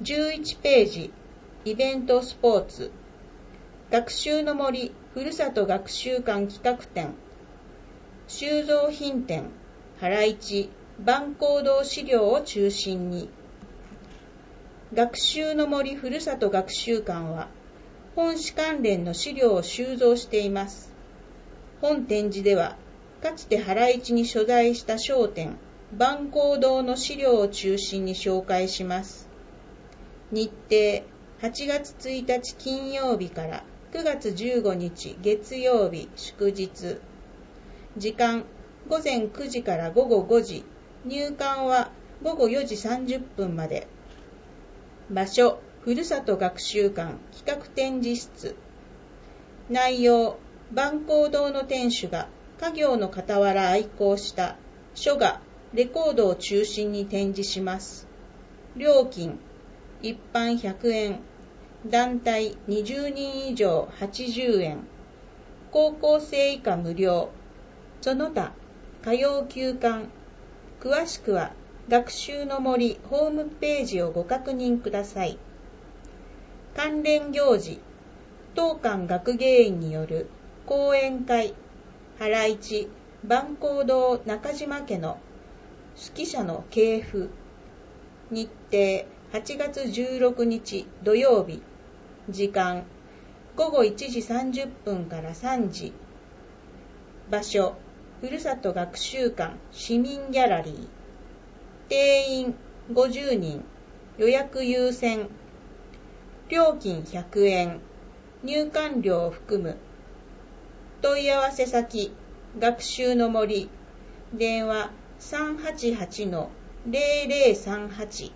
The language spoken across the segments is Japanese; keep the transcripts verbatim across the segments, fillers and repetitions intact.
じゅういちページ、イベントスポーツ、学習の森ふるさと学習館企画展、収蔵品展、原市、晩光堂資料を中心に。学習の森ふるさと学習館は、本市関連の資料を収蔵しています。本展示では、かつて原市に所在した商店、晩光堂の資料を中心に紹介します。日程、はちがつついたち金曜日からくがつじゅうごにち月曜日祝日。時間、ごぜんくじからごごごじ。入館はごごよじさんじゅっぷんまで。場所、ふるさと学習館企画展示室。内容、晩光堂の店主が家業の傍ら愛好した書画、レコードを中心に展示します。料金、一般ひゃくえん、団体にじゅうにん以上はちじゅうえん、高校生以下無料、その他、歌謡休館。詳しくは、学習の森ホームページをご確認ください。関連行事、当館学芸員による講演会、原市、晩光堂中島家の好き者の系譜。日程、はちがつじゅうろくにち土曜日。時間、ごごいちじさんじゅっぷんからさんじ。場所、ふるさと学習館市民ギャラリー。定員ごじゅうにん、予約優先。料金ひゃくえん、入館料を含む。問い合わせ先、学習の森、電話 さんはちはちのゼロゼロさんはち。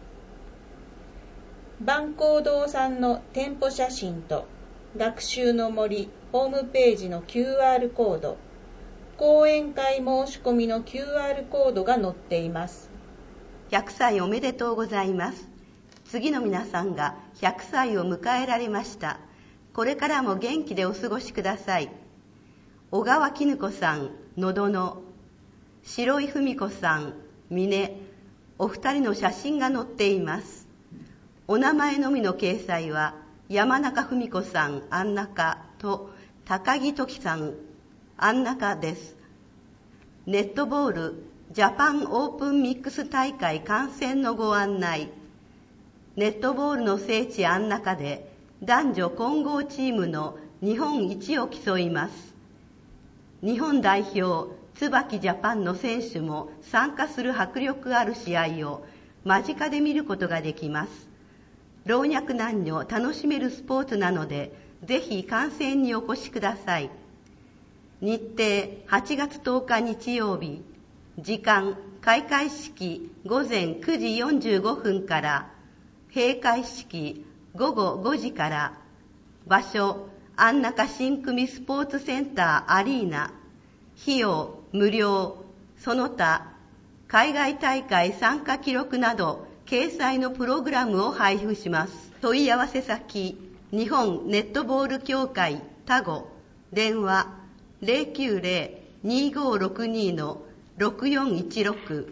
晩光堂さんの店舗写真と学習の森ホームページの キューアール コード、講演会申し込みの キューアール コードが載っています。 ひゃくさいおめでとうございます。次の皆さんがひゃくさいを迎えられました。これからも元気でお過ごしください。小川絹子さん、のどの、白井文子さん、峰、お二人の写真が載っています。お名前のみの掲載は、山中文子さん、安中と高木時さん、安中です。ネットボール、ジャパンオープンミックス大会観戦のご案内。ネットボールの聖地安中で男女混合チームの日本一を競います。日本代表椿ジャパンの選手も参加する迫力ある試合を間近で見ることができます。老若男女楽しめるスポーツなので、ぜひ観戦にお越しください。日程はちがつとおか日曜日。時間、開会式ごぜんくじよんじゅうごふんから、閉会式ごごごじから。場所、安中新組スポーツセンターアリーナ。費用無料、その他、海外大会参加記録など、掲載のプログラムを配布します。問い合わせ先、日本ネットボール協会タゴ、電話ゼロきゅうゼロ にごろくに ろくよんいちろく。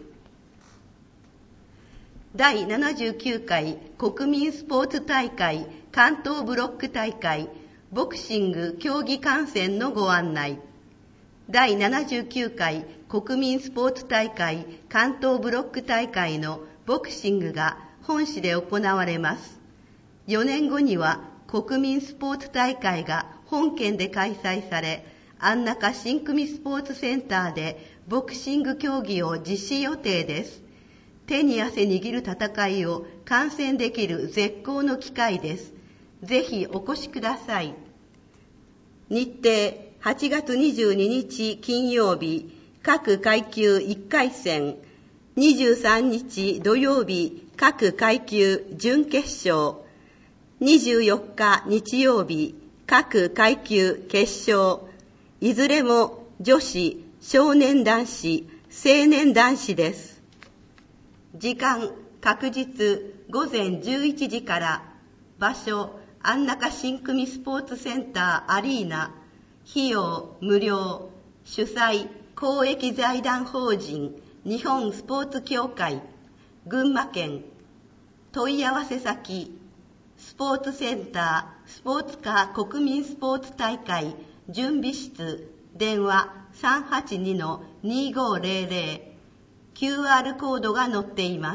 だいななじゅうきゅうかい国民スポーツ大会関東ブロック大会ボクシング競技観戦のご案内。だいななじゅうきゅうかい国民スポーツ大会関東ブロック大会のボクシングが本市で行われます。よねんごには国民スポーツ大会が本県で開催され、安中新組スポーツセンターでボクシング競技を実施予定です。手に汗握る戦いを観戦できる絶好の機会です。ぜひお越しください。日程はちがつにじゅうににち金曜日、各階級いっかい戦。にじゅうさんにち土曜日、各階級準決勝。にじゅうよっか日曜日、各階級決勝。いずれも女子、少年男子、青年男子です。時間、確実ごぜんじゅういちじから。場所、安中新組スポーツセンターアリーナ。費用無料。主催、公益財団法人日本スポーツ協会群馬県。 問い合わせ先、スポーツセンタースポーツ科国民スポーツ大会準備室、電話 さんはちにのにごぜろぜろ、キューアール コードが載っています。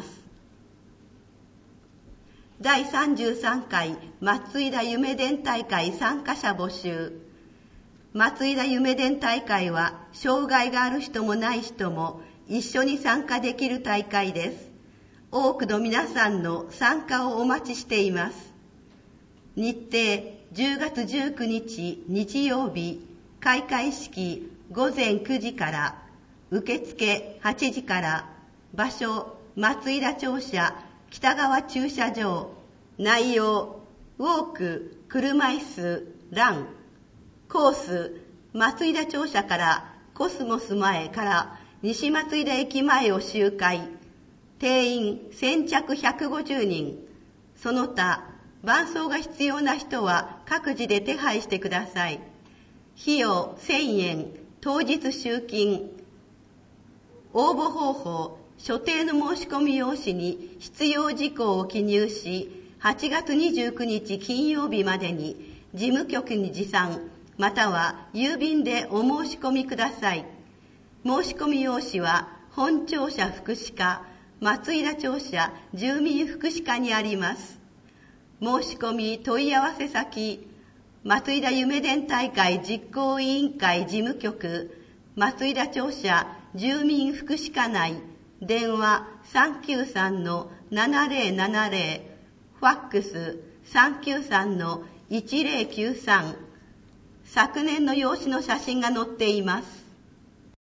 だいさんじゅうさんかい松井田夢電大会参加者募集。松井田夢電大会は障害がある人もない人も一緒に参加できる大会です。多くの皆さんの参加をお待ちしています。日程じゅうがつじゅうくにち日曜日、開会式ごぜんくじから、受付はちじから、場所松井田庁舎北側駐車場、内容ウォーク、車椅子、ラン、コース松井田庁舎からコスモス前から西松井田駅前を周回、定員先着ひゃくごじゅうにん、その他伴走が必要な人は各自で手配してください。費用せんえん、当日集金。応募方法、所定の申し込み用紙に必要事項を記入し、はちがつにじゅうくにち金曜日までに事務局に持参、または郵便でお申し込みください。申し込み用紙は本庁舎福祉課、松井田庁舎住民福祉課にあります。申し込み問い合わせ先、松井田夢電大会実行委員会事務局、松井田庁舎住民福祉課内、電話 さんきゅうさんのななぜろななぜろ、ファックス さんきゅうさんのいちぜろきゅうさん。昨年の用紙の写真が載っています。